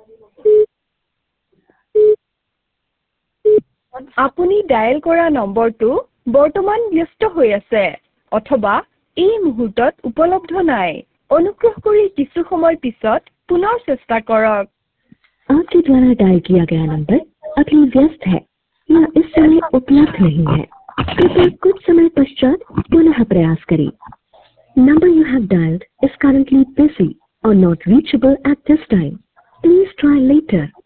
আপুনি ডায়েল কৰা নম্বৰটো বৰ্তমান ব্যস্ত হৈ আছে অথবা এই মুহূৰ্তত উপলব্ধ নাই অনুগ্ৰহ কৰি কিছু সময় পিছত পুনৰ চেষ্টা কৰক आपके द्वारा डायल किया गया नंबर अभी व्यस्त है या इस समय उपलब्ध नहीं है कृपया कुछ समय पश्चात पुनः प्रयास करें Number you have dialed is currently busy or not reachable at this time. Please try later.